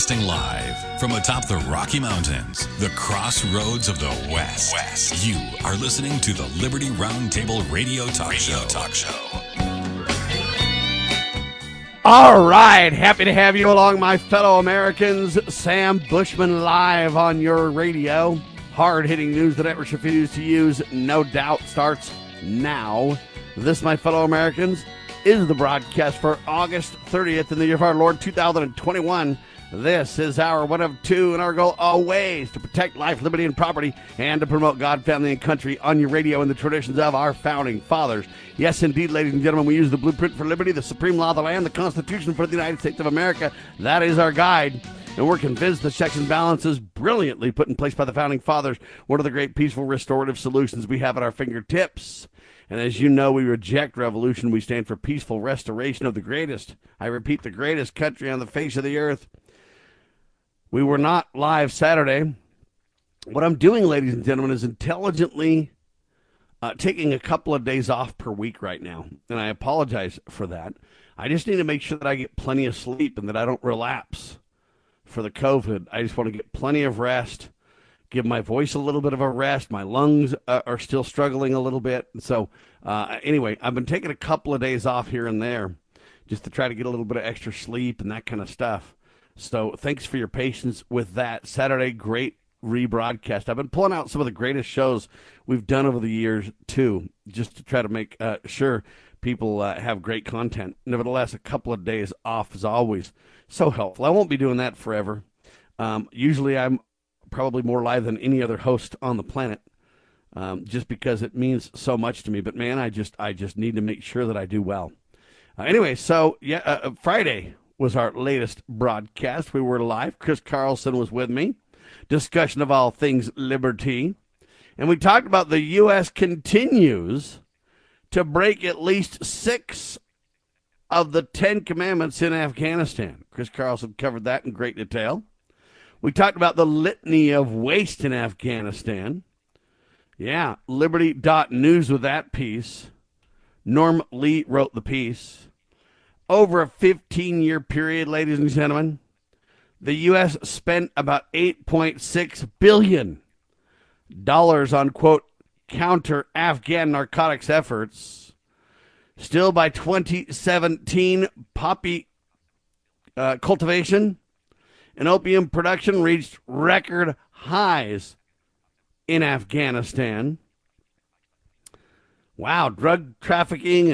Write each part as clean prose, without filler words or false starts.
Broadcasting live from atop the Rocky Mountains, the crossroads of the West. You are listening to the Liberty Roundtable Radio Talk Show. All right, happy to have you along, my fellow Americans. Sam Bushman live on your radio. Hard-hitting news the network refuses to use, no doubt, starts now. This, my fellow Americans, is the broadcast for August 30th in the year of our Lord 2021. This is our one of two, and our goal always to protect life, liberty, and property, and to promote God, family, and country on your radio in the traditions of our founding fathers. Yes, indeed, ladies and gentlemen, we use the blueprint for liberty, the supreme law of the land, the Constitution for the United States of America. That is our guide. And we're convinced the checks and balances brilliantly put in place by the founding fathers, one of the great peaceful restorative solutions we have at our fingertips. And as you know, we reject revolution. We stand for peaceful restoration of the greatest, I repeat, the greatest country on the face of the earth. We were not live Saturday. What I'm doing, ladies and gentlemen, is intelligently taking a couple of days off per week right now. And I apologize for that. I just need to make sure that I get plenty of sleep and that I don't relapse for the COVID. I just want to get plenty of rest. Give my voice a little bit of a rest. My lungs are still struggling a little bit. So anyway, I've been taking a couple of days off here and there just to try to get a little bit of extra sleep and that kind of stuff. So thanks for your patience with that. Saturday, great rebroadcast. I've been pulling out some of the greatest shows we've done over the years, too, just to try to make sure people have great content. Nevertheless, a couple of days off is always so helpful. I won't be doing that forever. Usually I'm probably more live than any other host on the planet, just because it means so much to me. But man, I just need to make sure that I do well. Anyway, so yeah, Friday was our latest broadcast. We were live. Chris Carlson was with me. Discussion of all things liberty, and we talked about the U.S. continues to break at least 6 of the 10 commandments in Afghanistan. Chris Carlson covered that in great detail. We talked about the litany of waste in Afghanistan. Yeah, Liberty.news with that piece. Norm Lee wrote the piece. Over a 15-year period, ladies and gentlemen, the U.S. spent about $8.6 billion on, quote, counter-Afghan narcotics efforts. Still, by 2017, poppy cultivation and opium production reached record highs in Afghanistan. Wow, drug trafficking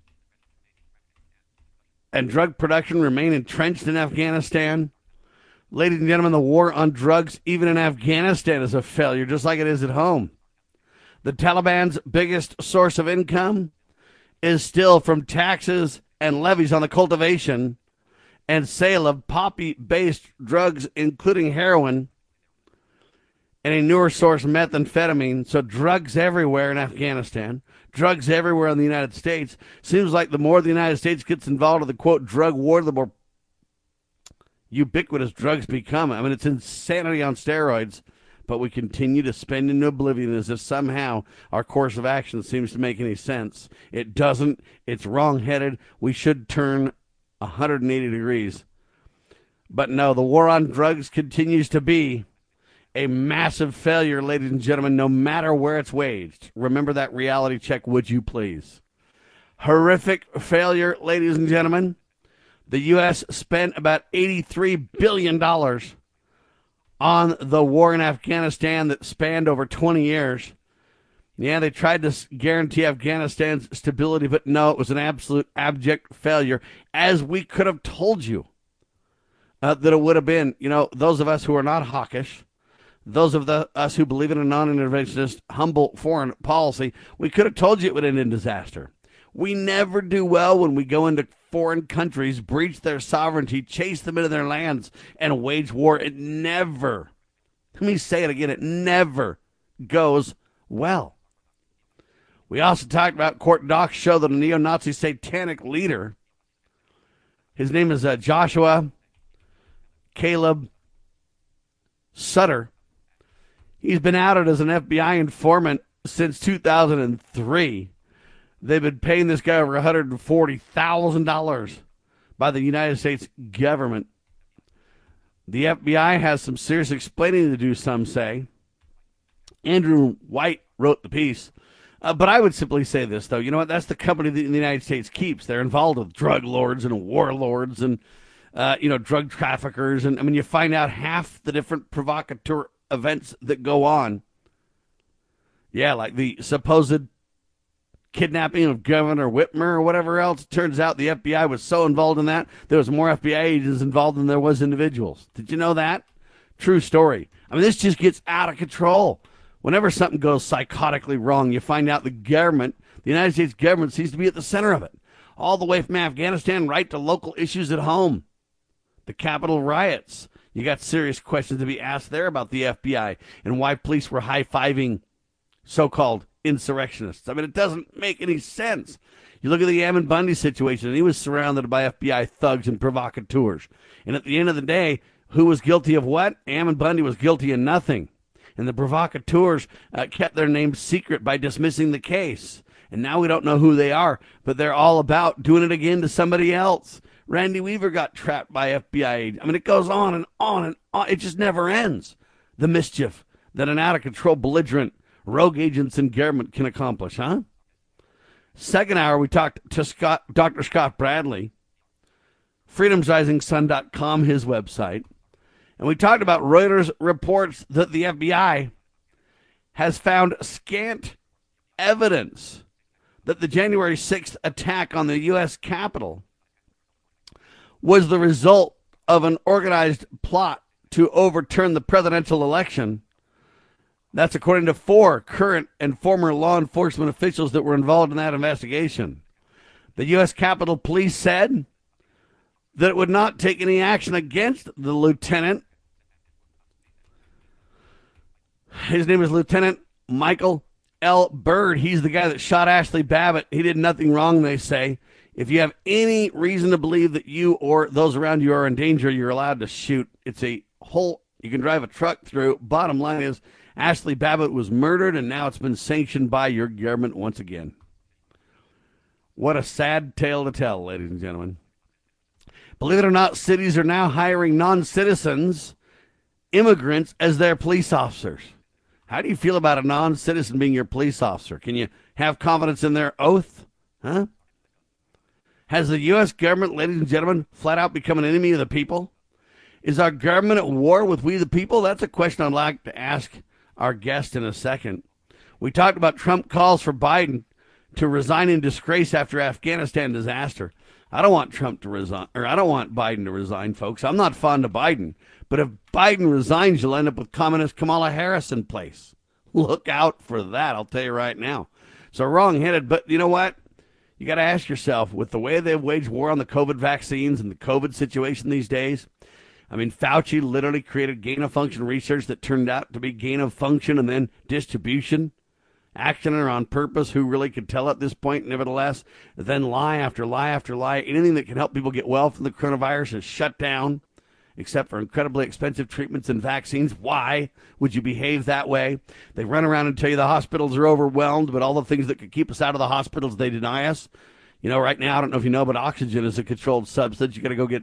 and drug production remain entrenched in Afghanistan. Ladies and gentlemen, the war on drugs, even in Afghanistan, is a failure, just like it is at home. The Taliban's biggest source of income is still from taxes and levies on the cultivation and sale of poppy-based drugs, including heroin, and a newer source, methamphetamine. So drugs everywhere in Afghanistan, drugs everywhere in the United States. Seems like the more the United States gets involved in the, quote, drug war, the more ubiquitous drugs become. I mean, it's insanity on steroids, but we continue to spend into oblivion as if somehow our course of action seems to make any sense. It doesn't. It's wrong-headed. We should turn 180 degrees. But no, the war on drugs continues to be a massive failure, ladies and gentlemen, no matter where it's waged. Remember that reality check, would you please? Horrific failure, ladies and gentlemen. The U.S. spent about $83 billion on the war in Afghanistan that spanned over 20 years. Yeah, they tried to guarantee Afghanistan's stability, but no, it was an absolute abject failure, as we could have told you that it would have been. You know, those of us who are not hawkish, those of us who believe in a non-interventionist, humble foreign policy, we could have told you it would end in disaster. We never do well when we go into foreign countries, breach their sovereignty, chase them into their lands, and wage war. It never, let me say it again, it never goes well. We also talked about court docs show that a neo-Nazi satanic leader, his name is Joshua Caleb Sutter. He's been outed as an FBI informant since 2003. They've been paying this guy over $140,000 by the United States government. The FBI has some serious explaining to do, some say. Andrew White wrote the piece. But I would simply say this, though. You know what? That's the company that the United States keeps. They're involved with drug lords and warlords and, drug traffickers. And, I mean, you find out half the different provocateur events that go on. Yeah, like the supposed kidnapping of Governor Whitmer or whatever else. It turns out the FBI was so involved in that, there was more FBI agents involved than there was individuals. Did you know that? True story. I mean, this just gets out of control. Whenever something goes psychotically wrong, you find out the government, the United States government, seems to be at the center of it. All the way from Afghanistan right to local issues at home. The Capitol riots. You got serious questions to be asked there about the FBI and why police were high-fiving so-called insurrectionists. I mean, it doesn't make any sense. You look at the Ammon Bundy situation, and he was surrounded by FBI thugs and provocateurs. And at the end of the day, who was guilty of what? Ammon Bundy was guilty of nothing. And the provocateurs kept their names secret by dismissing the case. And now we don't know who they are, but they're all about doing it again to somebody else. Randy Weaver got trapped by FBI. I mean, it goes on and on and on. It just never ends. The mischief that an out-of-control belligerent rogue agents in government can accomplish, huh? Second hour, we talked to Dr. Scott Bradley, freedomsrisingsun.com, his website. And we talked about Reuters reports that the FBI has found scant evidence that the January 6th attack on the U.S. Capitol was the result of an organized plot to overturn the presidential election. That's according to 4 current and former law enforcement officials that were involved in that investigation. The U.S. Capitol Police said that it would not take any action against the lieutenant. His name is Lieutenant Michael L. Byrd. He's the guy that shot Ashley Babbitt. He did nothing wrong, they say. If you have any reason to believe that you or those around you are in danger, you're allowed to shoot. It's a hole you can drive a truck through. Bottom line is, Ashley Babbitt was murdered, and now it's been sanctioned by your government once again. What a sad tale to tell, ladies and gentlemen. Believe it or not, cities are now hiring non-citizens, immigrants, as their police officers. How do you feel about a non-citizen being your police officer? Can you have confidence in their oath? Huh? Has the U.S. government, ladies and gentlemen, flat out become an enemy of the people? Is our government at war with we the people? That's a question I'd like to ask our guest in a second. We talked about Trump calls for Biden to resign in disgrace after Afghanistan disaster. I don't want Trump to resign, or I don't want Biden to resign, folks. I'm not fond of Biden. But if Biden resigns, you'll end up with communist Kamala Harris in place. Look out for that, I'll tell you right now. So wrong-headed, but you know what? You got to ask yourself, with the way they've waged war on the COVID vaccines and the COVID situation these days, I mean, Fauci literally created gain-of-function research that turned out to be gain-of-function and then distribution. Accident or on purpose, who really could tell at this point, nevertheless. Then lie after lie after lie. Anything that can help people get well from the coronavirus is shut down, except for incredibly expensive treatments and vaccines. Why would you behave that way? They run around and tell you the hospitals are overwhelmed, but all the things that could keep us out of the hospitals, they deny us. You know, right now, I don't know if you know, but oxygen is a controlled substance. You got to go get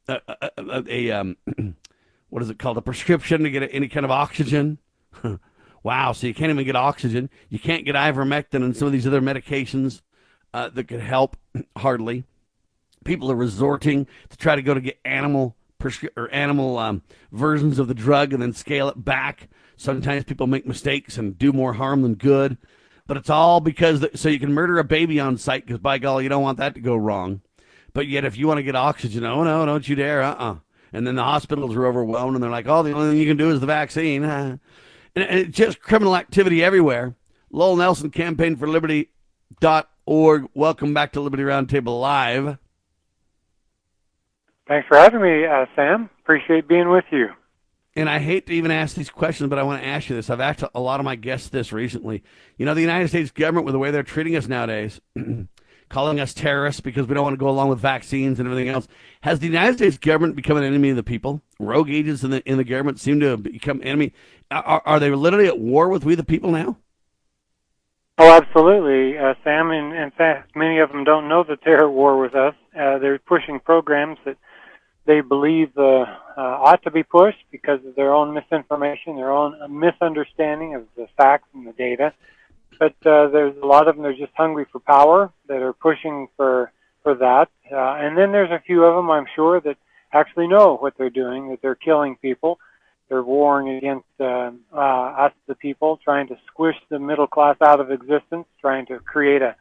what is it called? A prescription to get any kind of oxygen. Wow, so you can't even get oxygen. You can't get ivermectin and some of these other medications that could help, hardly. People are resorting to try to go to get animal versions of the drug and then scale it back. Sometimes people make mistakes and do more harm than good. But it's all because, so you can murder a baby on sight because, by golly, you don't want that to go wrong. But yet if you want to get oxygen, oh, no, don't you dare, And then the hospitals are overwhelmed, and they're like, oh, the only thing you can do is the vaccine. And it's just criminal activity everywhere. Lowell Nelson, campaignforliberty.org. Welcome back to Liberty Roundtable Live. Thanks for having me, Sam. Appreciate being with you. And I hate to even ask these questions, but I want to ask you this. I've asked a lot of my guests this recently. You know, the United States government, with the way they're treating us nowadays, calling us terrorists because we don't want to go along with vaccines and everything else. Has the United States government become an enemy of the people? Rogue agents in the government seem to have become enemy. Are they literally at war with we the people now? Oh, absolutely, Sam. In fact, many of them don't know that they're at war with us. They're pushing programs that they believe ought to be pushed because of their own misinformation, their own misunderstanding of the facts and the data. But there's a lot of them that are just hungry for power, that are pushing for that. And then there's a few of them, I'm sure, that actually know what they're doing, that they're killing people. They're warring against us, the people, trying to squish the middle class out of existence, trying to create a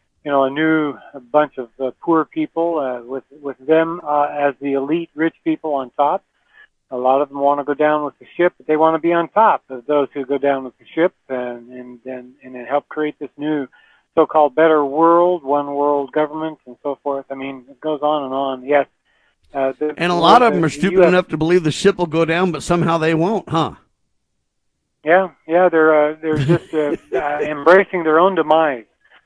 new bunch of poor people with them as the elite rich people on top. A lot of them want to go down with the ship, but they want to be on top of those who go down with the ship and help create this new so-called better world, one world government, and so forth. I mean, it goes on and on. Yes. And a lot of them are stupid enough to believe the ship will go down, but somehow they won't, huh? Yeah, they're just embracing their own demise.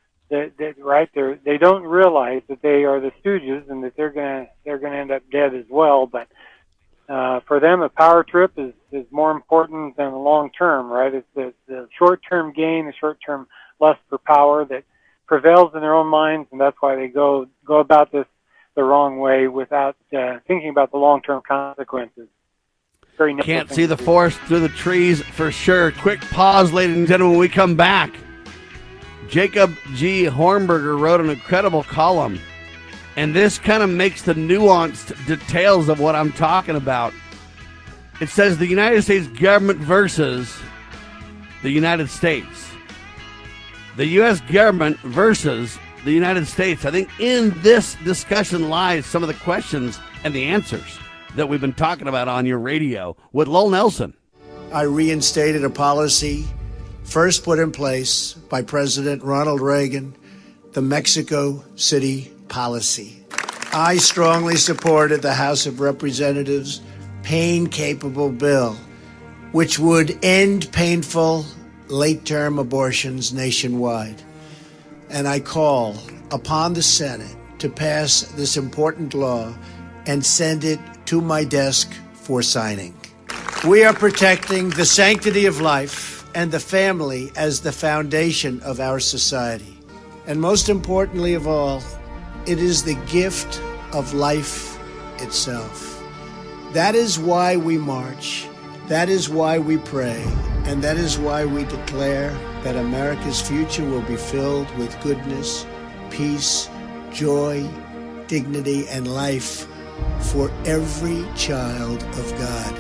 Right? They don't realize that they are the stooges and that they're gonna end up dead as well. But for them, a power trip is more important than the long term. Right? It's the short term gain, the short term lust for power that prevails in their own minds, and that's why they go about this the wrong way without thinking about the long term consequences. Can't see the forest through the trees for sure. Quick pause, ladies and gentlemen. When we come back, Jacob G. Hornberger wrote an incredible column, and this kind of makes the nuanced details of what I'm talking about. It says the United States government versus the United States. The U.S. government versus the United States. I think in this discussion lies some of the questions and the answers that we've been talking about on your radio with Lowell Nelson. I reinstated a policy first put in place by President Ronald Reagan, the Mexico City policy. I strongly supported the House of Representatives' pain-capable bill, which would end painful late-term abortions nationwide. And I call upon the Senate to pass this important law and send it to my desk for signing. We are protecting the sanctity of life and the family as the foundation of our society. And most importantly of all, it is the gift of life itself. That is why we march. That is why we pray. And that is why we declare that America's future will be filled with goodness, peace, joy, dignity, and life for every child of God.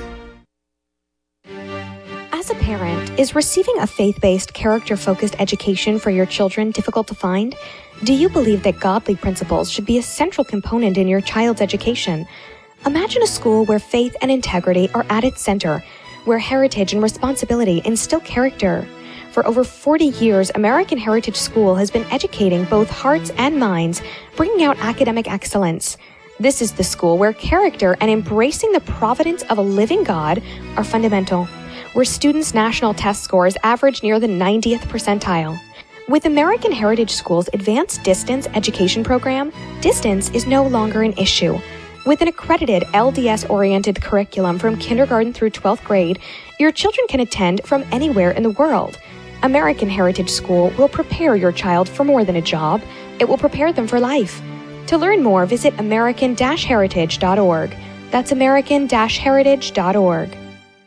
As a parent, is receiving a faith-based, character-focused education for your children difficult to find? Do you believe that godly principles should be a central component in your child's education? Imagine a school where faith and integrity are at its center, where heritage and responsibility instill character. For over 40 years, American Heritage School has been educating both hearts and minds, bringing out academic excellence. This is the school where character and embracing the providence of a living God are fundamental, where students' national test scores average near the 90th percentile. With American Heritage School's advanced distance education program, distance is no longer an issue. With an accredited LDS-oriented curriculum from kindergarten through 12th grade, your children can attend from anywhere in the world. American Heritage School will prepare your child for more than a job. It will prepare them for life. To learn more, visit american-heritage.org. That's american-heritage.org.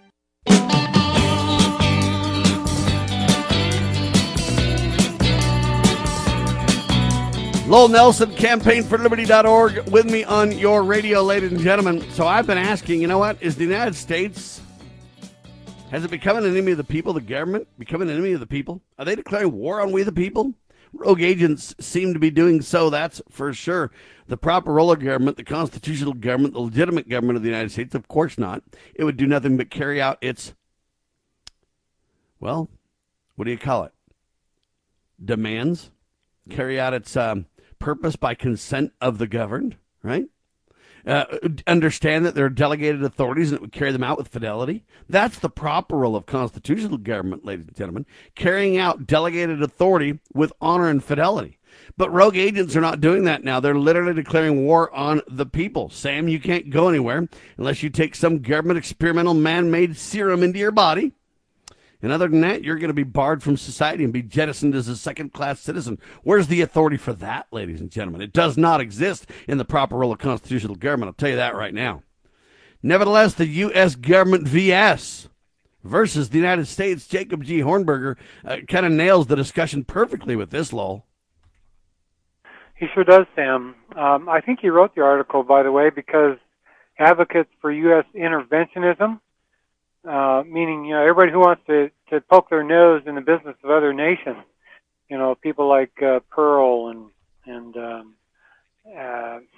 Lowell Nelson, campaignforliberty.org, with me on your radio, ladies and gentlemen. So I've been asking, you know what, is the United States, has it become an enemy of the people, the government, become an enemy of the people? Are they declaring war on we the people? Rogue agents seem to be doing so, that's for sure. The proper role of government, the constitutional government, the legitimate government of the United States, of course not. It would do nothing but carry out its, well, what do you call it? Demands? Carry out its purpose by consent of the governed, right? Understand that there are delegated authorities and it would carry them out with fidelity. That's the proper role of constitutional government, ladies and gentlemen, carrying out delegated authority with honor and fidelity. But rogue agents are not doing that now. They're literally declaring war on the people. Sam, you can't go anywhere unless you take some government experimental man-made serum into your body. And other than that, you're going to be barred from society and be jettisoned as a second-class citizen. Where's the authority for that, ladies and gentlemen? It does not exist in the proper role of constitutional government. I'll tell you that right now. Nevertheless, the U.S. government vs. versus the United States, Jacob G. Hornberger kind of nails the discussion perfectly with this, Lowell. He sure does, Sam. I think he wrote the article, by the way, because advocates for U.S. interventionism, meaning everybody who wants to poke their nose in the business of other nations, people like Pearl and I'm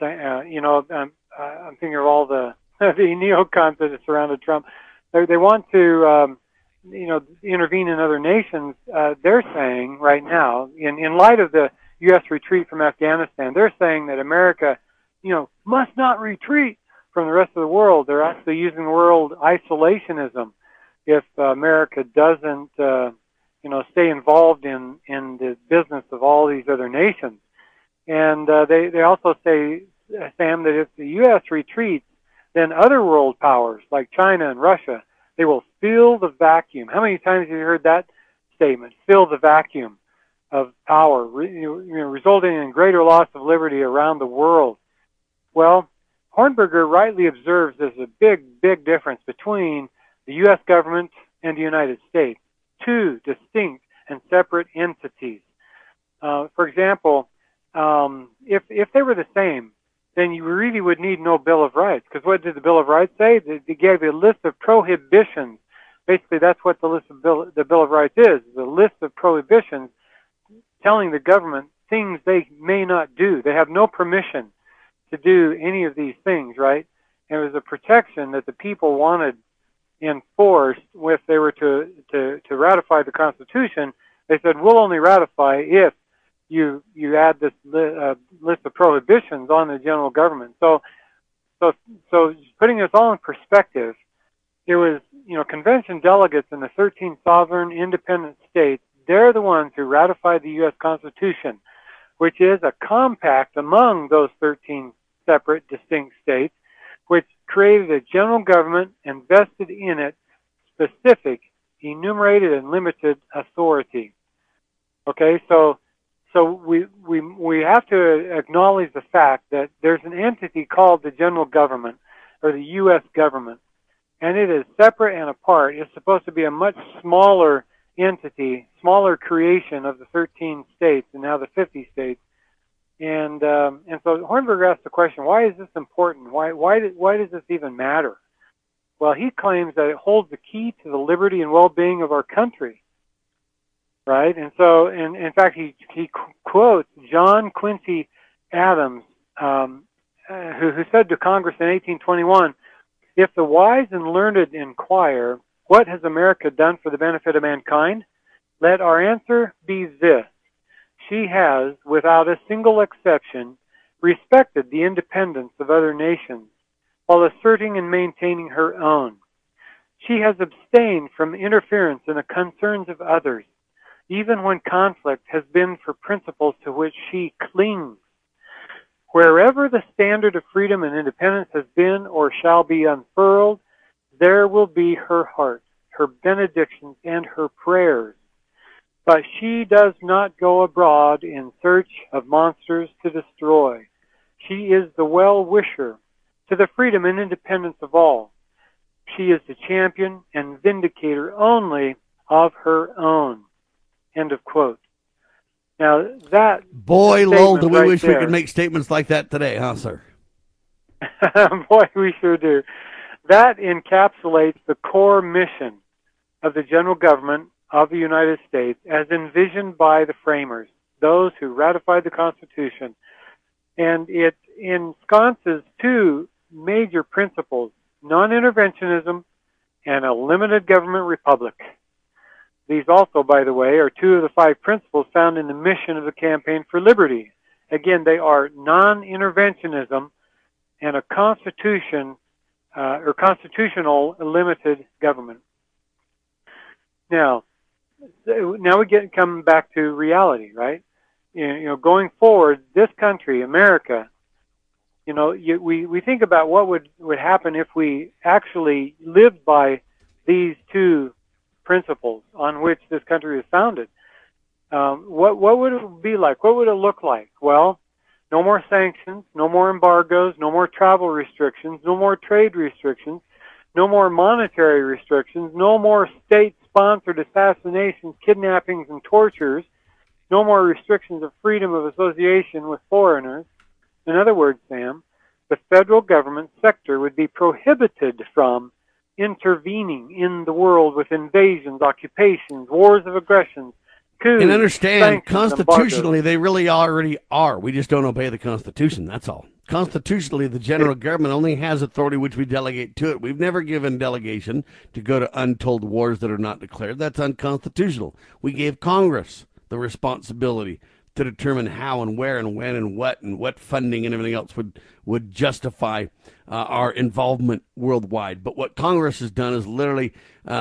thinking of all the neocons that have surrounded Trump. They want to intervene in other nations. They're saying right now, in light of the U.S. retreat from Afghanistan, they're saying that America, must not retreat from the rest of the world. They're actually using the word isolationism if America doesn't, stay involved in the business of all these other nations. And they also say, Sam, that if the U.S. retreats, then other world powers like China and Russia, they will fill the vacuum. How many times have you heard that statement? Fill the vacuum of power, resulting in greater loss of liberty around the world. Well, Hornberger rightly observes there's a big, big difference between the U.S. government and the United States, two distinct and separate entities. For example, if they were the same, then you really would need no Bill of Rights. Because what did the Bill of Rights say? They gave a list of prohibitions. Basically, that's what the Bill of Rights is, a list of prohibitions telling the government things they may not do. They have no permission to do any of these things, right? And it was a protection that the people wanted enforced if they were to ratify the Constitution. They said, we'll only ratify if you add this list of prohibitions on the general government. So putting this all in perspective, it was, convention delegates in the 13 sovereign independent states, they're the ones who ratified the U.S. Constitution, which is a compact among those 13 separate, distinct states, which created a general government and vested in it specific, enumerated, and limited authority. Okay, so we have to acknowledge the fact that there's an entity called the general government, or the U.S. government, and it is separate and apart. It's supposed to be a much smaller entity, smaller creation of the 13 states and now the 50 states. And so Hornberger asked the question, why is this important? Why does this even matter? Well, he claims that it holds the key to the liberty and well-being of our country, right? And so, in fact, he quotes John Quincy Adams, who said to Congress in 1821, "If the wise and learned inquire, what has America done for the benefit of mankind? Let our answer be this: she has, without a single exception, respected the independence of other nations, while asserting and maintaining her own. She has abstained from interference in the concerns of others, even when conflict has been for principles to which she clings. Wherever the standard of freedom and independence has been or shall be unfurled, there will be her heart, her benedictions, and her prayers. But she does not go abroad in search of monsters to destroy. She is the well-wisher to the freedom and independence of all. She is the champion and vindicator only of her own." End of quote. Now that boy, Lowell, do we wish there, we could make statements like that today, huh, sir? Boy, we sure do. That encapsulates the core mission of the general government of the United States as envisioned by the framers, those who ratified the Constitution. And it ensconces two major principles: non-interventionism and a limited government republic. These also, by the way, are two of the 5 principles found in the mission of the Campaign for Liberty. Again, they are non-interventionism and a constitutional limited government. Now we come back to reality, right? Going forward, this country, America, we think about what would happen if we actually lived by these two principles on which this country is founded, what would it be like? What would it look like? Well, no more sanctions, no more embargoes, no more travel restrictions, no more trade restrictions, no more monetary restrictions, no more state-sponsored assassinations, kidnappings, and tortures, no more restrictions of freedom of association with foreigners. In other words, Sam, the federal government sector would be prohibited from intervening in the world with invasions, occupations, wars of aggression, coups, and understand, constitutionally, embargoes. they really already are. We just don't obey the Constitution, that's all. Constitutionally, the general government only has authority which we delegate to it. We've never given delegation to go to untold wars that are not declared. That's unconstitutional. We gave Congress the responsibility to determine how and where and when and what funding and everything else would justify our involvement worldwide. But what Congress has done is literally,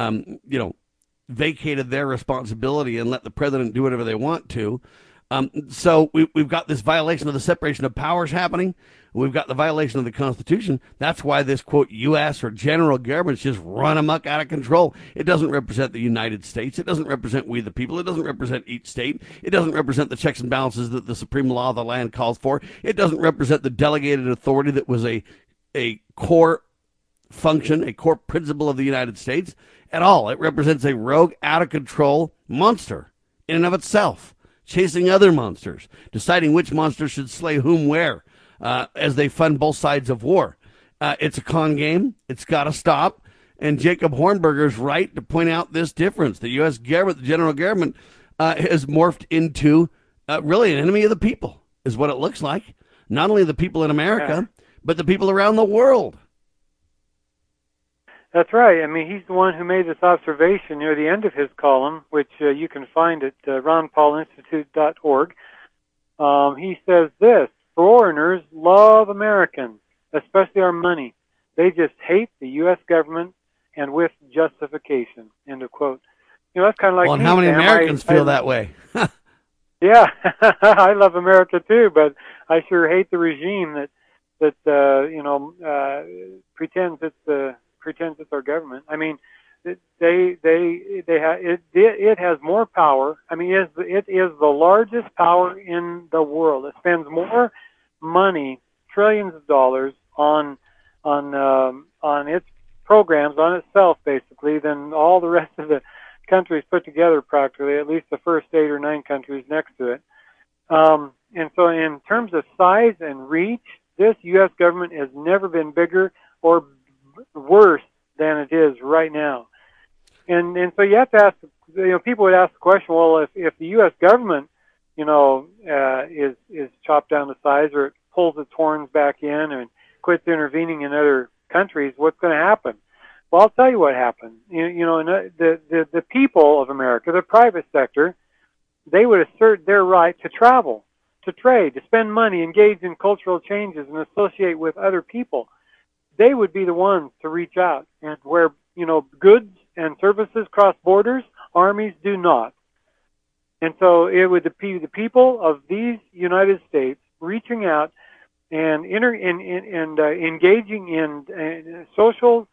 vacated their responsibility and let the president do whatever they want to. So we've got this violation of the separation of powers happening. We've got the violation of the Constitution. That's why this, quote, U.S. or general government's just run amok out of control. It doesn't represent the United States. It doesn't represent we the people. It doesn't represent each state. It doesn't represent the checks and balances that the supreme law of the land calls for. It doesn't represent the delegated authority that was a core function, a core principle of the United States at all. It represents a rogue, out-of-control monster in and of itself, chasing other monsters, deciding which monster should slay whom where, as they fund both sides of war. It's a con game. It's got to stop. And Jacob Hornberger's right to point out this difference. The U.S. government, the general government, has morphed into really an enemy of the people, is what it looks like. Not only the people in America, but the people around the world. That's right. I mean, he's the one who made this observation near the end of his column, which you can find at ronpaulinstitute.org. He says this: foreigners love Americans, especially our money. They just hate the U.S. government, and with justification. End of quote. You know, that's kind of like well, and me, how many Sam. Americans feel that way? Yeah, I love America too, but I sure hate the regime that pretends it's our government. I mean, it has more power. I mean, it is the largest power in the world. It spends more money, trillions of dollars on its programs, on itself basically, than all the rest of the countries put together practically, at least the first 8 or 9 countries next to it. And so in terms of size and reach, this U.S. government has never been bigger or worse than it is right now. And so you have to ask, people would ask the question, well, if the U.S. government, is chopped down to size, or it pulls its horns back in and quits intervening in other countries, what's going to happen? Well, I'll tell you what happened. The people of America, the private sector, they would assert their right to travel, to trade, to spend money, engage in cultural changes, and associate with other people. They would be the ones to reach out, and where goods and services cross borders, armies do not. And so it would be the people of these United States reaching out and engaging in social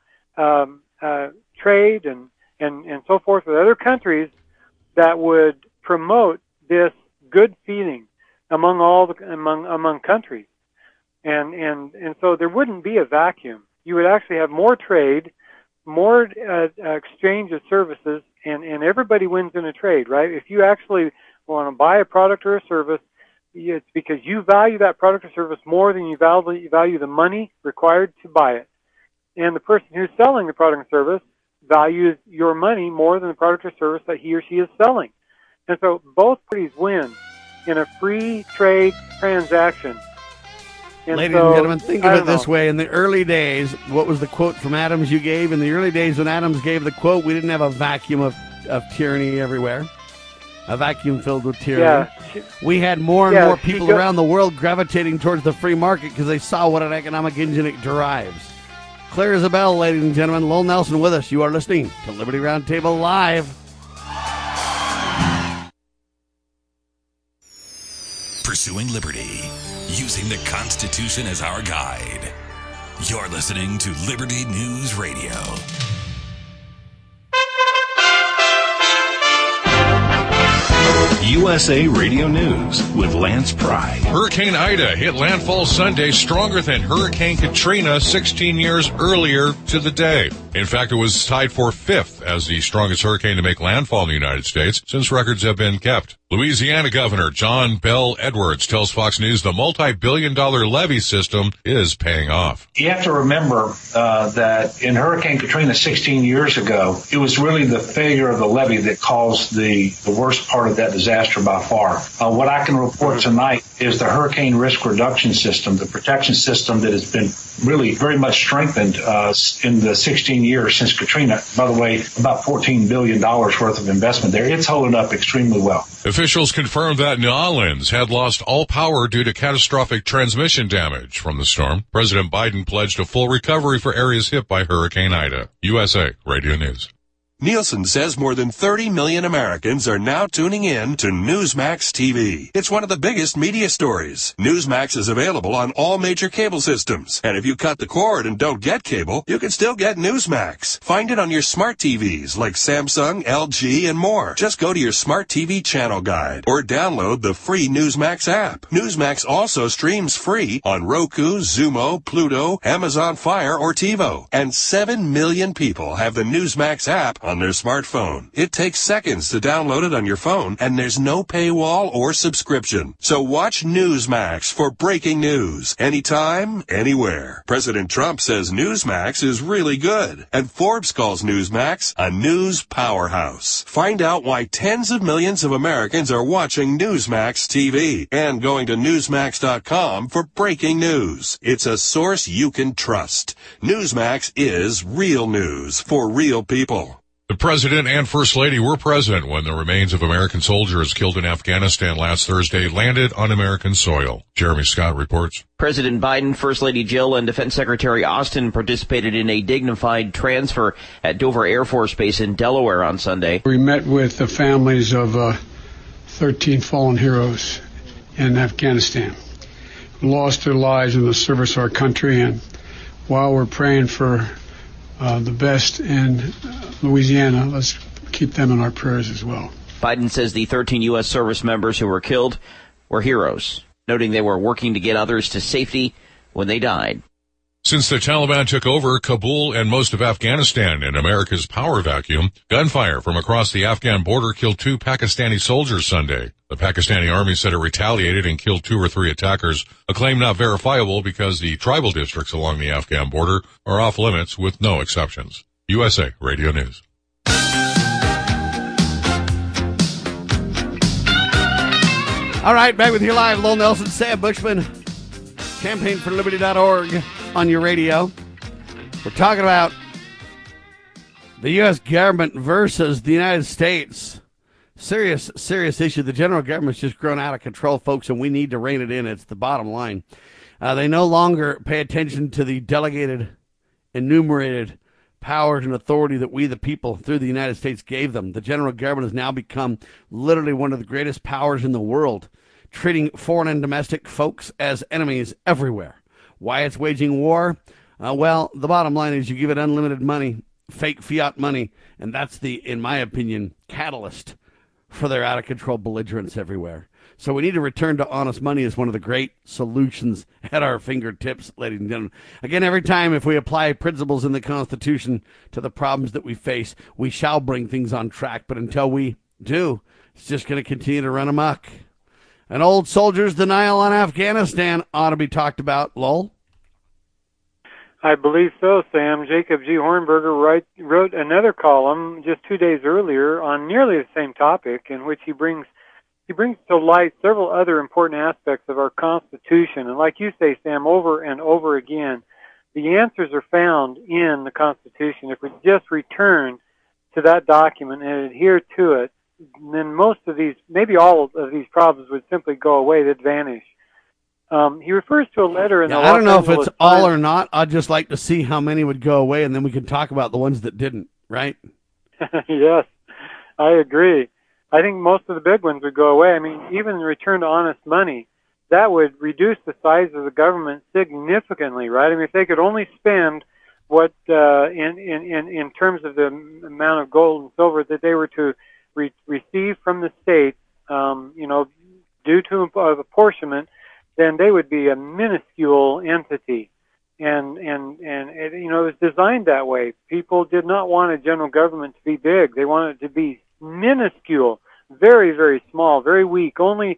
trade and so forth with other countries that would promote this good feeling among countries. And so there wouldn't be a vacuum. You would actually have more trade, more exchange of services, and everybody wins in a trade, right? If you actually want to buy a product or a service, it's because you value that product or service more than you value the money required to buy it. And the person who's selling the product or service values your money more than the product or service that he or she is selling. And so both parties win in a free trade transaction. And ladies and gentlemen, think of it this way. In the early days, what was the quote from Adams you gave? In the early days when Adams gave the quote, we didn't have a vacuum of tyranny everywhere. A vacuum filled with tyranny. Yeah. We had more and more people around the world gravitating towards the free market because they saw what an economic engine it derives. Clear as a bell, ladies and gentlemen. Lowell Nelson with us. You are listening to Liberty Roundtable Live. Pursuing liberty, using the Constitution as our guide. You're listening to Liberty News Radio. USA Radio News with Lance Pry. Hurricane Ida hit landfall Sunday stronger than Hurricane Katrina 16 years earlier to the day. In fact, it was tied for fifth as the strongest hurricane to make landfall in the United States since records have been kept. Louisiana Governor John Bell Edwards tells Fox News the multi-billion-dollar levee system is paying off. You have to remember that in Hurricane Katrina 16 years ago, it was really the failure of the levee that caused the worst part of that disaster by far. What I can report tonight is the hurricane risk reduction system, the protection system that has been really very much strengthened in the 16 years since Katrina. By the way, about $14 billion worth of investment there. It's holding up extremely well. Officials confirmed that New Orleans had lost all power due to catastrophic transmission damage from the storm. President Biden pledged a full recovery for areas hit by Hurricane Ida. USA Radio News. Nielsen says more than 30 million Americans are now tuning in to Newsmax TV. It's one of the biggest media stories. Newsmax is available on all major cable systems. And if you cut the cord and don't get cable, you can still get Newsmax. Find it on your smart TVs like Samsung, LG, and more. Just go to your smart TV channel guide or download the free Newsmax app. Newsmax also streams free on Roku, Zumo, Pluto, Amazon Fire, or TiVo. And 7 million people have the Newsmax app on their smartphone. It takes seconds to download it on your phone, and there's no paywall or subscription. So watch Newsmax for breaking news, anytime, anywhere. President Trump says Newsmax is really good, and Forbes calls Newsmax a news powerhouse. Find out why tens of millions of Americans are watching Newsmax TV and going to Newsmax.com for breaking news. It's a source you can trust. Newsmax is real news for real people. The President and First Lady were present when the remains of American soldiers killed in Afghanistan last Thursday landed on American soil. Jeremy Scott reports. President Biden, First Lady Jill, and Defense Secretary Austin participated in a dignified transfer at Dover Air Force Base in Delaware on Sunday. We met with the families of 13 fallen heroes in Afghanistan who lost their lives in the service of our country, and while we're praying for the best in Louisiana, let's keep them in our prayers as well. Biden says the 13 U.S. service members who were killed were heroes, noting they were working to get others to safety when they died. Since the Taliban took over Kabul and most of Afghanistan in America's power vacuum, gunfire from across the Afghan border killed 2 Pakistani soldiers Sunday. The Pakistani army said it retaliated and killed 2 or 3 attackers, a claim not verifiable because the tribal districts along the Afghan border are off limits with no exceptions. USA Radio News. All right, back with you live, Lowell Nelson, Sam Bushman, campaignforliberty.org on your radio. We're talking about the U.S. government versus the United States. Serious issue. The general government's just grown out of control, folks, and we need to rein it in. It's the bottom line. They no longer pay attention to the delegated, enumerated powers and authority that we, the people, through the United States gave them. The general government has now become literally one of the greatest powers in the world, treating foreign and domestic folks as enemies everywhere. Why it's waging war? Well, the bottom line is you give it unlimited money, fake fiat money, and that's the, in my opinion, catalyst for their out-of-control belligerence everywhere. So we need to return to honest money as one of the great solutions at our fingertips, ladies and gentlemen. Again, every time if we apply principles in the Constitution to the problems that we face, we shall bring things on track. But until we do, it's just going to continue to run amok. An old soldier's denial on Afghanistan ought to be talked about, Lowell. I believe so, Sam. Jacob G. Hornberger wrote another column just 2 days earlier on nearly the same topic, in which he brings to light several other important aspects of our Constitution. And like you say, Sam, over and over again, the answers are found in the Constitution. If we just return to that document and adhere to it, then most of these, maybe all of these problems would simply go away. They'd vanish. He refers to a letter in the I don't know if it's all or not. I'd just like to see how many would go away, and then we can talk about the ones that didn't, right? Yes, I agree. I think most of the big ones would go away. I mean, even return to honest money, that would reduce the size of the government significantly, right? I mean, if they could only spend what, in terms of the amount of gold and silver that they were to receive from the states due to apportionment, then they would be a minuscule entity. And it was designed that way. People did not want a general government to be big. They wanted it to be minuscule, very, very small, very weak, only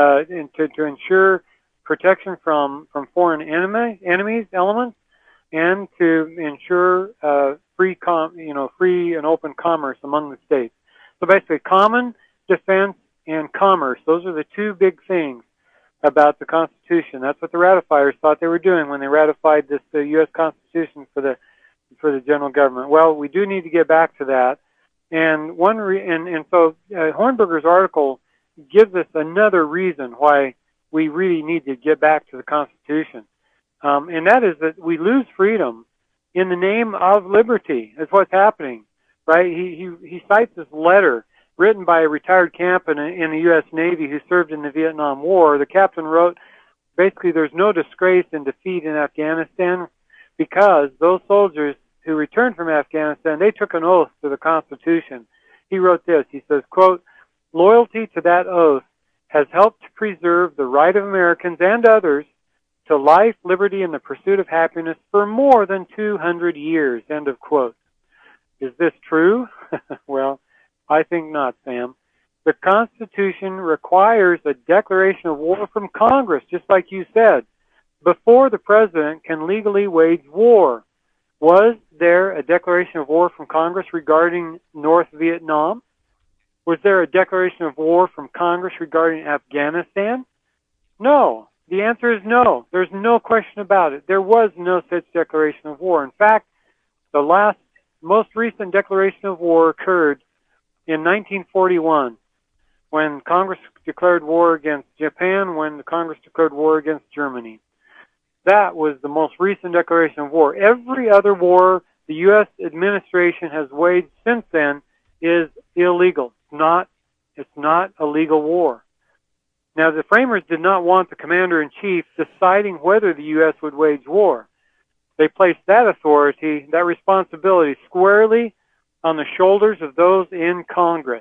to ensure protection from foreign enemies, elements, and to ensure free and open commerce among the states. So basically, common defense and commerce, those are the two big things about the Constitution. That's what the ratifiers thought they were doing when they ratified this U.S. Constitution for the general government. Well, we do need to get back to that. And so Hornberger's article gives us another reason why we really need to get back to the Constitution. And that is that we lose freedom in the name of liberty. That's what's happening, right? He cites this letter written by a retired captain in the U.S. Navy who served in the Vietnam War. The captain wrote, basically, there's no disgrace in defeat in Afghanistan because those soldiers who returned from Afghanistan, they took an oath to the Constitution. He wrote this, he says, quote, loyalty to that oath has helped to preserve the right of Americans and others to life, liberty, and the pursuit of happiness for more than 200 years, end of quote. Is this true? Well, I think not, Sam. The Constitution requires a declaration of war from Congress, just like you said, before the president can legally wage war. Was there a declaration of war from Congress regarding North Vietnam? Was there a declaration of war from Congress regarding Afghanistan? No. The answer is no. There's no question about it. There was no such declaration of war. In fact, the most recent declaration of war occurred in 1941, when Congress declared war against Japan, when the Congress declared war against Germany. That was the most recent declaration of war. Every other war the U.S. administration has waged since then is illegal. It's not a legal war. Now, the framers did not want the commander-in-chief deciding whether the U.S. would wage war. They placed that authority, that responsibility, squarely on the shoulders of those in Congress.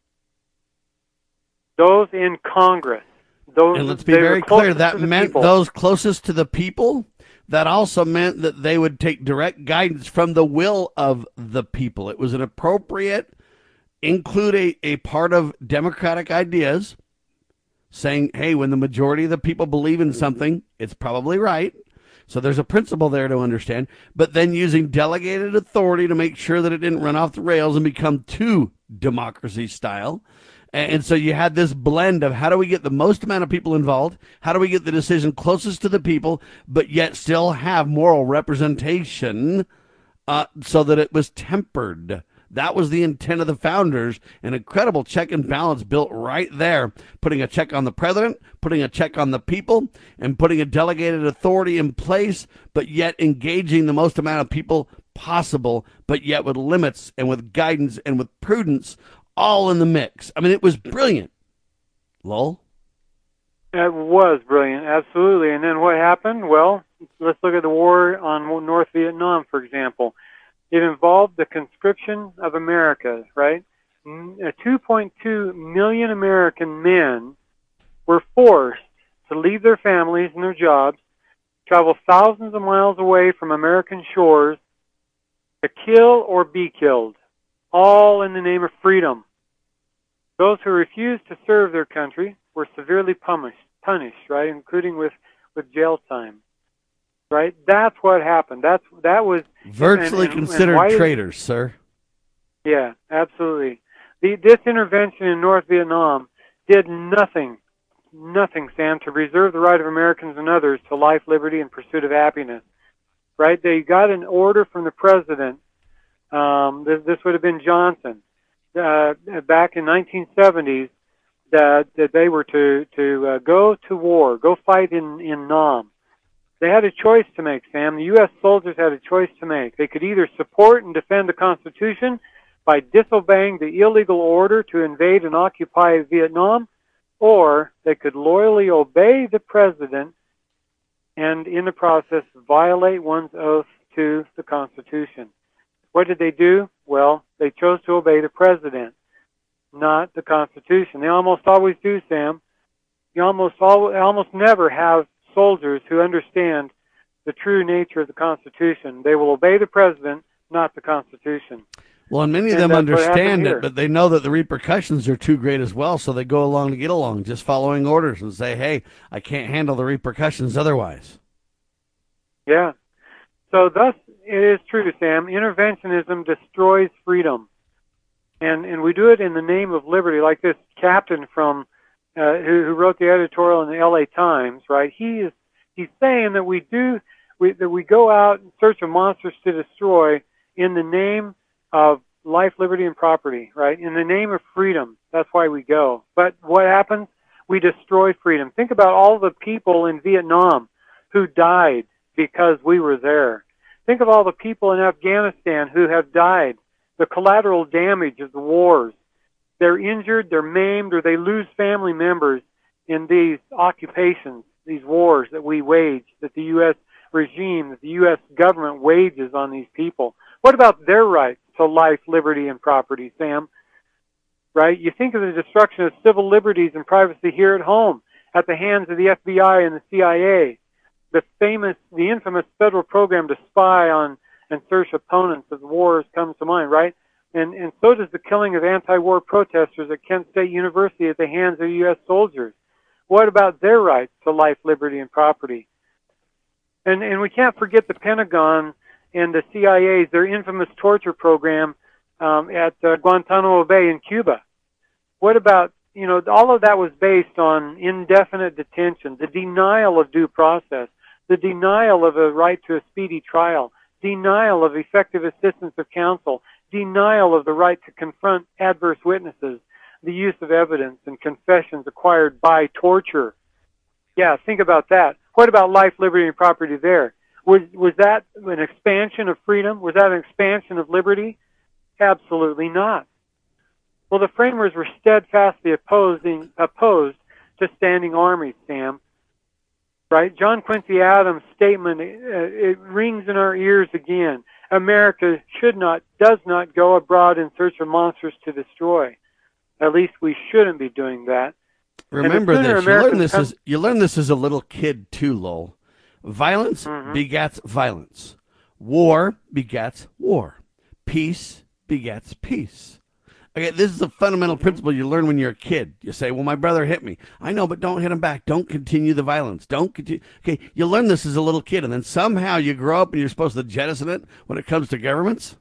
Those in Congress. And let's be very clear, that meant those closest to the people. That also meant that they would take direct guidance from the will of the people. It was an appropriate, include a part of democratic ideas, saying, hey, when the majority of the people believe in something, it's probably right. So there's a principle there to understand, but then using delegated authority to make sure that it didn't run off the rails and become too democracy style. And so you had this blend of how do we get the most amount of people involved? How do we get the decision closest to the people, but yet still have moral representation so that it was tempered? That was the intent of the founders, an incredible check and balance built right there, putting a check on the president, putting a check on the people, and putting a delegated authority in place, but yet engaging the most amount of people possible, but yet with limits and with guidance and with prudence, all in the mix. I mean, it was brilliant. Lowell? It was brilliant, absolutely. And then what happened? Well, let's look at the war on North Vietnam, for example. It involved the conscription of America, right? 2.2 million American men were forced to leave their families and their jobs, travel thousands of miles away from American shores to kill or be killed, all in the name of freedom. Those who refused to serve their country were severely punished, right, including with jail time. Right, that's what happened. That was virtually considered traitors, sir. Yeah, absolutely. This intervention in North Vietnam did nothing, Sam, to preserve the right of Americans and others to life, liberty, and pursuit of happiness. Right? They got an order from the president. This would have been Johnson back in 1970s that they were to go to war, go fight in Nam. They had a choice to make, Sam. The U.S. soldiers had a choice to make. They could either support and defend the Constitution by disobeying the illegal order to invade and occupy Vietnam, or they could loyally obey the president and, in the process, violate one's oath to the Constitution. What did they do? Well, they chose to obey the president. not the Constitution. They almost always do, Sam. You almost never have soldiers who understand the true nature of the Constitution. They will obey the president, not the Constitution. Well, and many of them understand it, but they know that the repercussions are too great as well, so they go along to get along, just following orders and say, hey, I can't handle the repercussions otherwise. Yeah. So thus, it is true, Sam. Interventionism destroys freedom. And we do it in the name of liberty, like this captain from who wrote the editorial in the L.A. Times, right? He's saying that we go out in search of monsters to destroy in the name of life, liberty, and property, right? In the name of freedom. That's why we go. But what happens? We destroy freedom. Think about all the people in Vietnam who died because we were there. Think of all the people in Afghanistan who have died, the collateral damage of the wars. They're injured, they're maimed, or they lose family members in these occupations, these wars that we wage, that the U.S. regime, that the U.S. government wages on these people. What about their rights to life, liberty, and property, Sam? Right? You think of the destruction of civil liberties and privacy here at home at the hands of the FBI and the CIA. The infamous federal program to spy on and search opponents of the wars comes to mind, right? And so does the killing of anti-war protesters at Kent State University at the hands of U.S. soldiers. What about their rights to life, liberty, and property? And we can't forget the Pentagon and the CIA's, their infamous torture program at Guantanamo Bay in Cuba. What about, all of that was based on indefinite detention, the denial of due process, the denial of a right to a speedy trial, denial of effective assistance of counsel, denial of the right to confront adverse witnesses, the use of evidence and confessions acquired by torture. Yeah, think about that. What about life, liberty, and property there? Was that an expansion of freedom? Was that an expansion of liberty? Absolutely not. Well, the framers were steadfastly opposed to standing armies, Sam. Right? John Quincy Adams' statement, it rings in our ears again. America does not go abroad in search of monsters to destroy. At least we shouldn't be doing that. Remember this. You learn this as a little kid too, Lowell. Violence begets violence. War begets war. Peace begets peace. Okay, this is a fundamental principle you learn when you're a kid. You say, well, my brother hit me. I know, but don't hit him back. Don't continue the violence. Don't continue. Okay, you learn this as a little kid, and then somehow you grow up and you're supposed to jettison it when it comes to governments?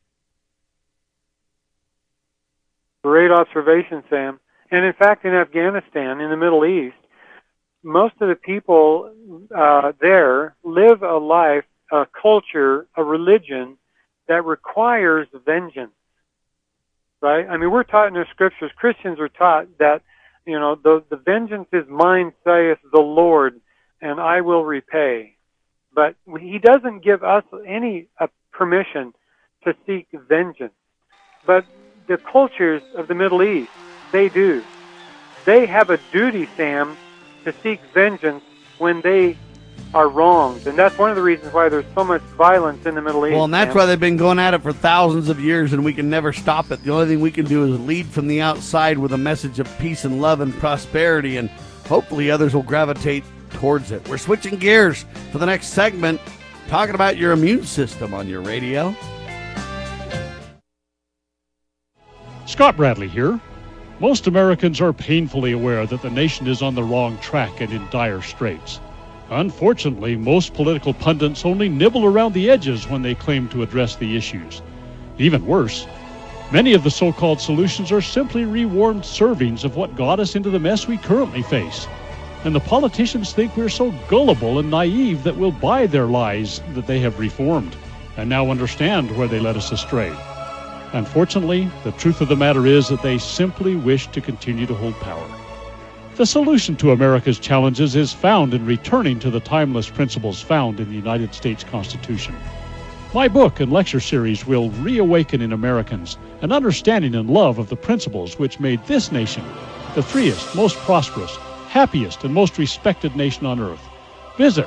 Great observation, Sam. And in fact, in Afghanistan, in the Middle East, most of the people there live a life, a culture, a religion that requires vengeance. Right? I mean, we're taught in the scriptures, Christians are taught that, the vengeance is mine, saith the Lord, and I will repay. But he doesn't give us any permission to seek vengeance. But the cultures of the Middle East, they do. They have a duty, Sam, to seek vengeance when they are wronged. And that's one of the reasons why there's so much violence in the Middle East. Well, and that's why they've been going at it for thousands of years, and we can never stop it. The only thing we can do is lead from the outside with a message of peace and love and prosperity, and hopefully others will gravitate towards it. We're switching gears for the next segment, talking about your immune system on your radio. Scott Bradley here. Most Americans are painfully aware that the nation is on the wrong track and in dire straits. Unfortunately, most political pundits only nibble around the edges when they claim to address the issues. Even worse, many of the so-called solutions are simply rewarmed servings of what got us into the mess we currently face. And the politicians think we're so gullible and naive that we'll buy their lies that they have reformed, and now understand where they led us astray. Unfortunately, the truth of the matter is that they simply wish to continue to hold power. The solution to America's challenges is found in returning to the timeless principles found in the United States Constitution. My book and lecture series will reawaken in Americans an understanding and love of the principles which made this nation the freest, most prosperous, happiest, and most respected nation on earth. Visit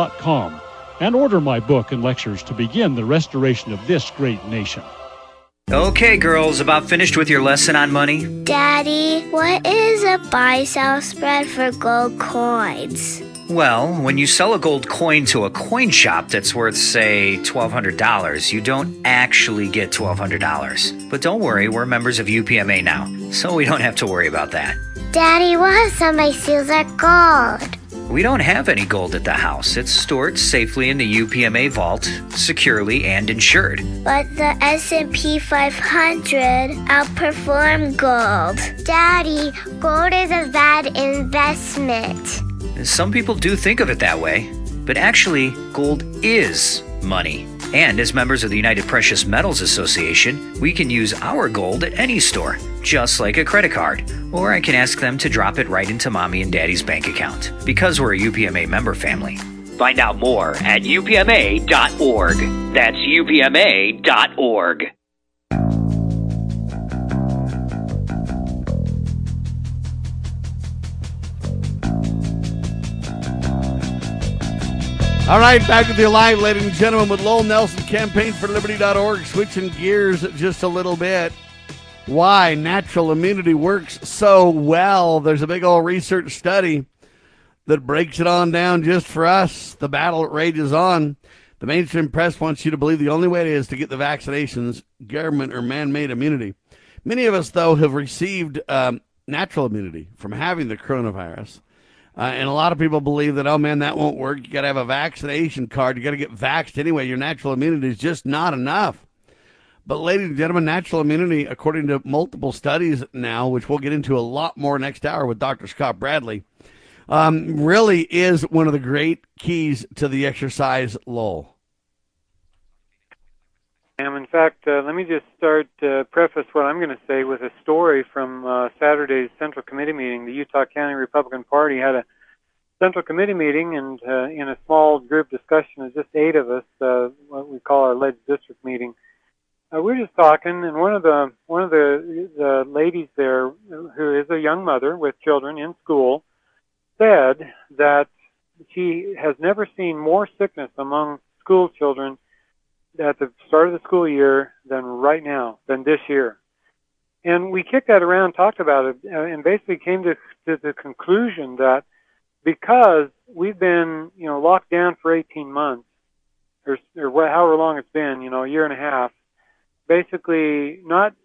topreservethenation.com and order my book and lectures to begin the restoration of this great nation. Okay, girls, about finished with your lesson on money? Daddy, what is a buy-sell spread for gold coins? Well, when you sell a gold coin to a coin shop that's worth, say, $1,200, you don't actually get $1,200. But don't worry, we're members of UPMA now, so we don't have to worry about that. Daddy, what if somebody steals our gold? We don't have any gold at the house. It's stored safely in the UPMA vault, securely and insured. But the S&P 500 outperformed gold. Daddy, gold is a bad investment. Some people do think of it that way, but actually, gold is money. And as members of the United Precious Metals Association, we can use our gold at any store, just like a credit card. Or I can ask them to drop it right into Mommy and Daddy's bank account, because we're a UPMA member family. Find out more at upma.org. That's upma.org. All right, back to the Alive, ladies and gentlemen, with Lowell Nelson, campaignforliberty.org. Switching gears just a little bit. Why natural immunity works so well. There's a big old research study that breaks it on down just for us. The battle rages on. The mainstream press wants you to believe the only way is to get the vaccinations, government or man-made immunity. Many of us, though, have received natural immunity from having the coronavirus. And a lot of people believe that, oh, man, that won't work. You got to have a vaccination card. You got to get vaxxed anyway. Your natural immunity is just not enough. But, ladies and gentlemen, natural immunity, according to multiple studies now, which we'll get into a lot more next hour with Dr. Scott Bradley, really is one of the great keys to the exercise lull. In fact, let me just preface what I'm going to say with a story from Saturday's Central Committee meeting. The Utah County Republican Party had a Central Committee meeting, and in a small group discussion of just 8 of us, what we call our Ledge District meeting, we were just talking, and one of the ladies there, who is a young mother with children in school, said that she has never seen more sickness among school children at the start of the school year than right now, than this year. And we kicked that around, talked about it, and basically came to the conclusion that because we've been, locked down for 18 months, or however long it's been, a year and a half, basically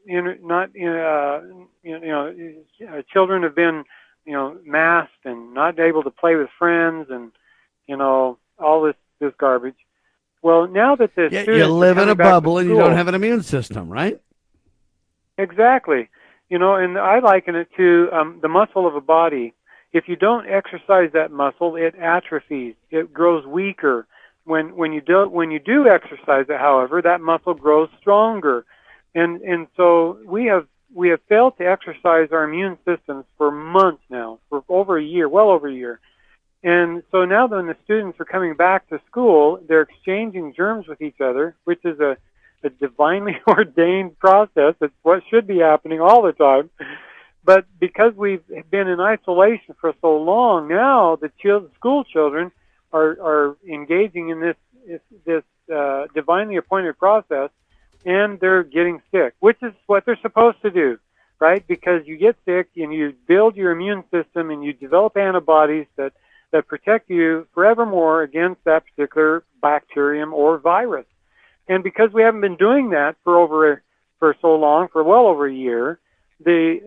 children have been, masked and not able to play with friends and, all this garbage. Well, now that the students you live in a bubble and school, you don't have an immune system, right? Exactly. And I liken it to the muscle of a body. If you don't exercise that muscle, it atrophies. It grows weaker. When you do exercise it, however, that muscle grows stronger. And so we have failed to exercise our immune systems for months now, for over a year, well over a year. And so now when the students are coming back to school, they're exchanging germs with each other, which is a divinely ordained process. It's what should be happening all the time. But because we've been in isolation for so long, now the school children are engaging in this divinely appointed process, and they're getting sick, which is what they're supposed to do, right? Because you get sick and you build your immune system and you develop antibodies that protect you forevermore against that particular bacterium or virus. And because we haven't been doing that for so long, for well over a year, the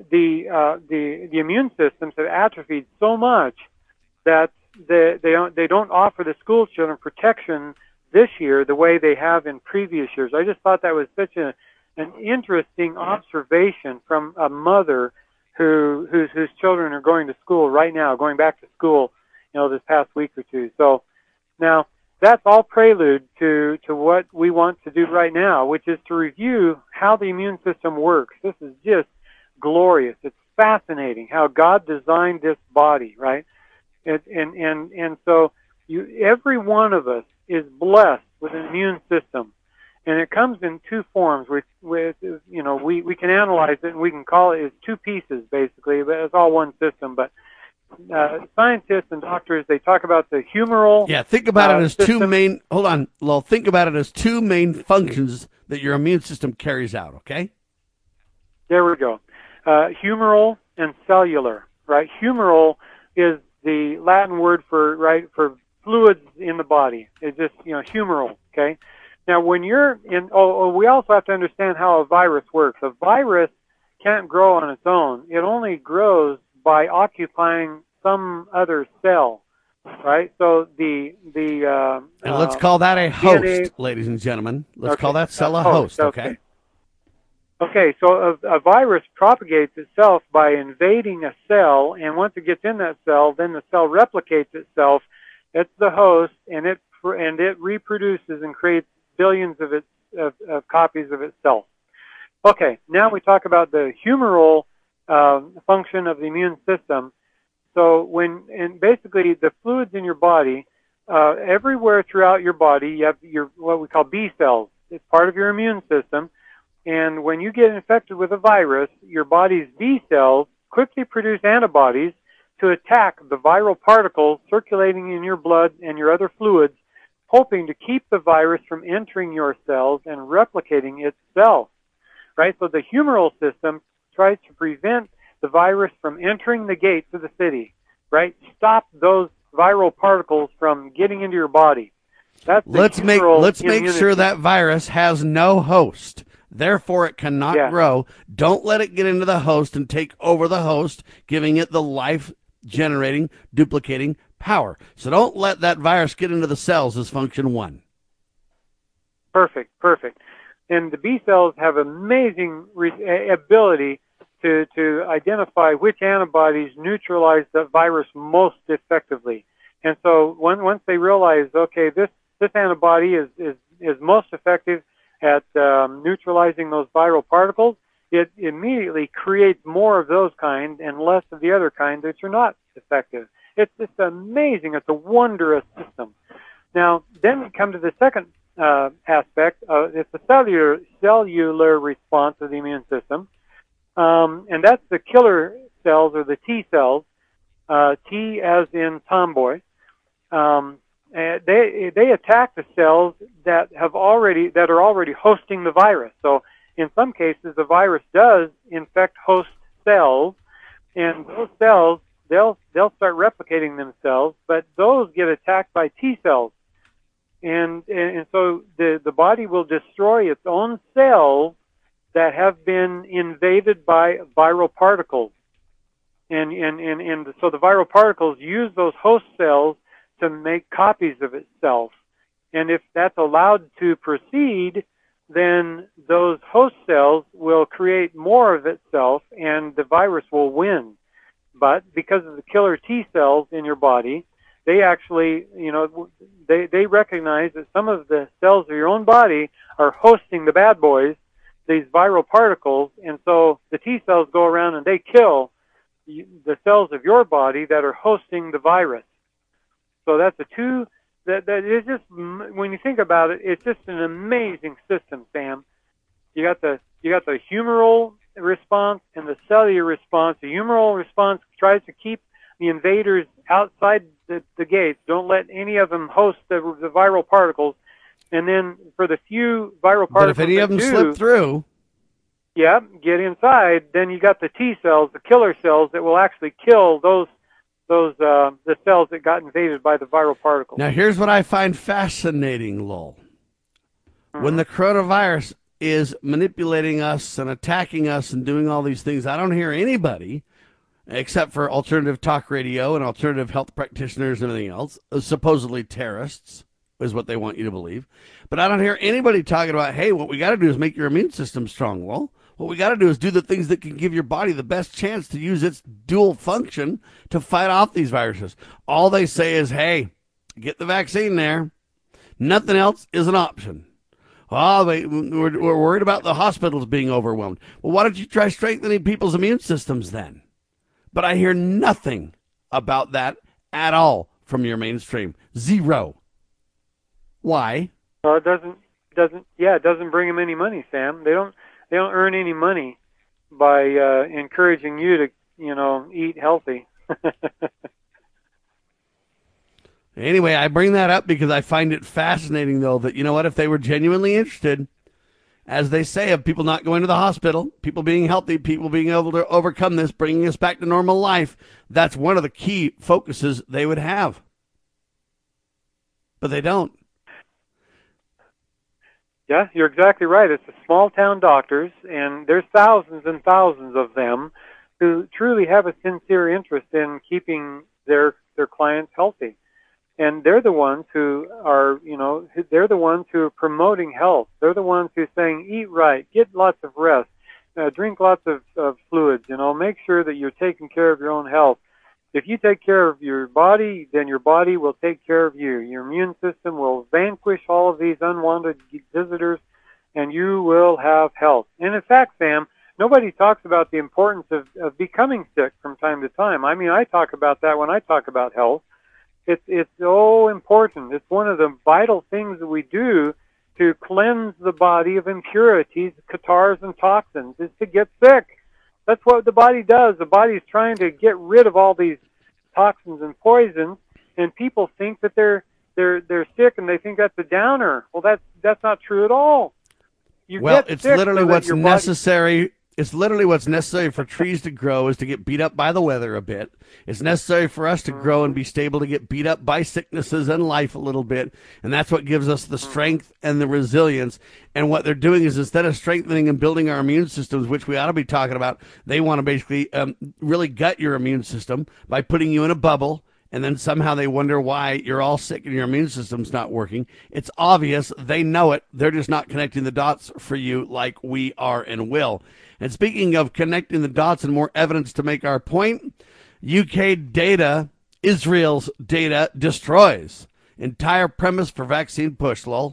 immune systems have atrophied so much that they don't offer the school children protection this year the way they have in previous years. I just thought that was such an interesting observation from a mother whose children are going to school right now, going back to school, this past week or two. So now that's all prelude to what we want to do right now, which is to review how the immune system works. This is just glorious. It's fascinating how God designed this body, right? And so every one of us is blessed with an immune system, and it comes in 2 forms. We can analyze it and we can call it as 2 pieces basically, but it's all one system. But scientists and doctors, they talk about the humoral. Yeah, think about it as system. 2 main. Hold on, Lowell. Think about it as 2 main functions that your immune system carries out, okay? There we go. Humoral and cellular, right? Humoral is the Latin word for fluids in the body. It's just, humoral, okay? Now, when you're in, we also have to understand how a virus works. A virus can't grow on its own. It only grows by occupying some other cell, right? So and let's call that a host, DNA, ladies and gentlemen. Let's call that cell a host, okay? Okay, so a virus propagates itself by invading a cell, and once it gets in that cell, then the cell replicates itself. It's the host, and it reproduces and creates billions of copies of itself. Okay, now we talk about the humoral function of the immune system. So basically the fluids in your body, everywhere throughout your body, you have what we call B cells. It's part of your immune system. And when you get infected with a virus, your body's B cells quickly produce antibodies to attack the viral particles circulating in your blood and your other fluids, hoping to keep the virus from entering your cells and replicating itself. Right? So the humoral system tries to prevent the virus from entering the gates of the city, right? Stop those viral particles from getting into your body. That's let's make sure that virus has no host. Therefore, it cannot grow. Don't let it get into the host and take over the host, giving it the life-generating, duplicating power. So don't let that virus get into the cells is function 1. Perfect. And the B cells have amazing ability to identify which antibodies neutralize the virus most effectively. And so once they realize, okay, this antibody is most effective at neutralizing those viral particles, it immediately creates more of those kind and less of the other kind that are not effective. It's amazing. It's a wondrous system. Now, then we come to the second aspect. It's the cellular response of the immune system. And that's the killer cells, or the T cells, T as in tomboy. They attack the cells that are already hosting the virus. So in some cases, the virus does infect host cells, and those cells they'll start replicating themselves, but those get attacked by T cells, and so the body will destroy its own cells that have been invaded by viral particles, and so the viral particles use those host cells to make copies of itself. And if that's allowed to proceed, then those host cells will create more of itself and the virus will win. But because of the killer T cells in your body, they actually, they recognize that some of the cells of your own body are hosting the bad boys, these viral particles, and so the T cells go around and they kill the cells of your body that are hosting the virus. So that's that is just, when you think about it, it's just an amazing system, Sam. You got the humoral response and the cellular response. The humoral response tries to keep the invaders outside the gates. Don't let any of them host the viral particles. And then for the few viral particles, but if any of them slip through, get inside. Then you got the T cells, the killer cells that will actually kill the cells that got invaded by the viral particles. Now, here's what I find fascinating, Lowell. When the coronavirus is manipulating us and attacking us and doing all these things, I don't hear anybody, except for alternative talk radio and alternative health practitioners and everything else, supposedly terrorists, is what they want you to believe. But I don't hear anybody talking about, hey, what we got to do is make your immune system strong. Well, what we got to do is do the things that can give your body the best chance to use its dual function to fight off these viruses. All they say is, hey, get the vaccine there. Nothing else is an option. Oh, we're worried about the hospitals being overwhelmed. Well, why don't you try strengthening people's immune systems then? But I hear nothing about that at all from your mainstream. Zero. Why? Well, it doesn't bring them any money, Sam. They don't earn any money by encouraging you to, eat healthy. Anyway, I bring that up because I find it fascinating, though, that, if they were genuinely interested as they say, of people not going to the hospital, people being healthy, people being able to overcome this, bringing us back to normal life. That's one of the key focuses they would have. But they don't. Yeah, you're exactly right. It's the small town doctors, and there's thousands and thousands of them who truly have a sincere interest in keeping their clients healthy. And they're the ones who are, they're the ones who are promoting health. They're the ones who are saying, eat right, get lots of rest, drink lots of fluids, make sure that you're taking care of your own health. If you take care of your body, then your body will take care of you. Your immune system will vanquish all of these unwanted visitors, and you will have health. And in fact, Sam, nobody talks about the importance of becoming sick from time to time. I mean, I talk about that when I talk about health. It's so important. It's one of the vital things that we do to cleanse the body of impurities, catarrhs, and toxins, is to get sick. That's what the body does. The body is trying to get rid of all these toxins and poisons, and people think that they're sick, and they think that's a downer. Well, that's not true at all. It's literally what's necessary. It's literally what's necessary for trees to grow is to get beat up by the weather a bit. It's necessary for us to grow and be stable to get beat up by sicknesses and life a little bit. And that's what gives us the strength and the resilience. And what they're doing is, instead of strengthening and building our immune systems, which we ought to be talking about, they want to basically really gut your immune system by putting you in a bubble. And then somehow they wonder why you're all sick and your immune system's not working. It's obvious. They know it. They're just not connecting the dots for you like we are and will. And speaking of connecting the dots and more evidence to make our point, UK data, Israel's data, destroys entire premise for vaccine push, Lowell.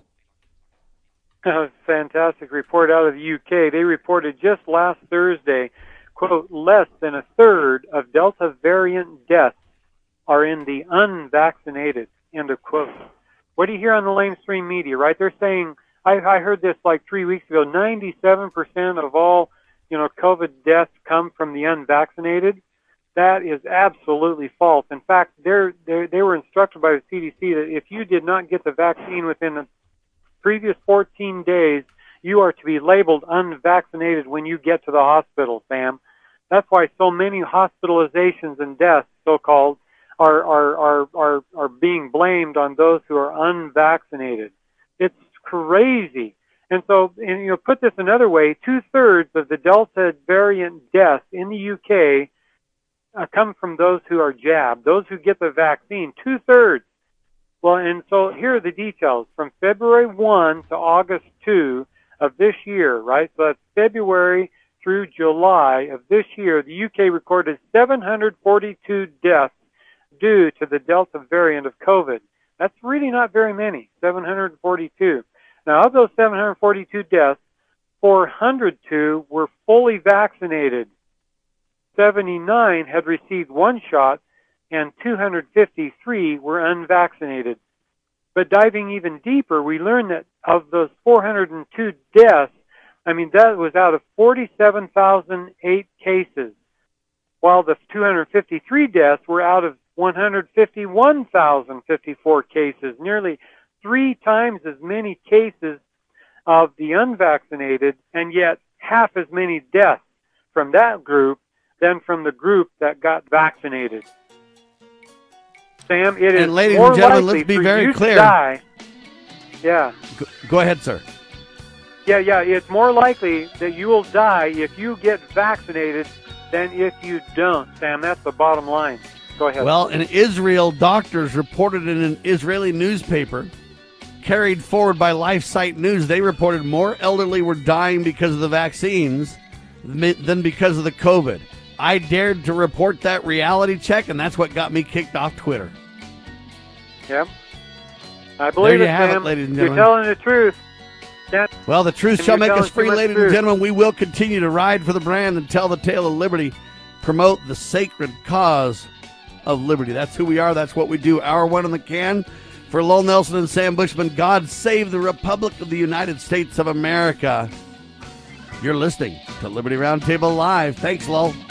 Fantastic report out of the UK. They reported just last Thursday, quote, less than a third of Delta variant deaths are in the unvaccinated, end of quote. What do you hear on the mainstream media, right? They're saying, I heard this like 3 weeks ago, 97% of all COVID deaths come from the unvaccinated. That is absolutely false. In fact, they were instructed by the CDC that if you did not get the vaccine within the previous 14 days, you are to be labeled unvaccinated when you get to the hospital, Sam. That's why so many hospitalizations and deaths, so-called, are being blamed on those who are unvaccinated. It's crazy. And so, put this another way, 2/3 of the Delta variant deaths in the UK come from those who are jabbed, those who get the vaccine, 2/3. Well, and so here are the details. From February 1 to August 2 of this year, right? So that's February through July of this year, the UK recorded 742 deaths due to the Delta variant of COVID. That's really not very many, 742. Now, of those 742 deaths, 402 were fully vaccinated. 79 had received one shot, and 253 were unvaccinated. But diving even deeper, we learned that of those 402 deaths, that was out of 47,008 cases, while the 253 deaths were out of 151,054 cases, nearly 3 times as many cases of the unvaccinated, and yet half as many deaths from that group than from the group that got vaccinated. Sam, it is ladies more and gentlemen, likely let's be for very you clear. to die. Yeah. Go ahead, sir. Yeah. It's more likely that you will die if you get vaccinated than if you don't, Sam. That's the bottom line. Go ahead. Well, in Israel, doctors reported in an Israeli newspaper, carried forward by LifeSite News, they reported more elderly were dying because of the vaccines than because of the COVID. I dared to report that reality check, and that's what got me kicked off Twitter. Yep. I believe there you have Sam. it, ladies and You're gentlemen. telling the truth. Well, the truth And shall you're make us telling free, too much ladies truth. and gentlemen. We will continue to ride for the brand and tell the tale of liberty, promote the sacred cause of liberty. That's who we are. That's what we do. Hour one in the can. For Lowell Nelson and Sam Bushman, God save the Republic of the United States of America. You're listening to Liberty Roundtable Live. Thanks, Lowell.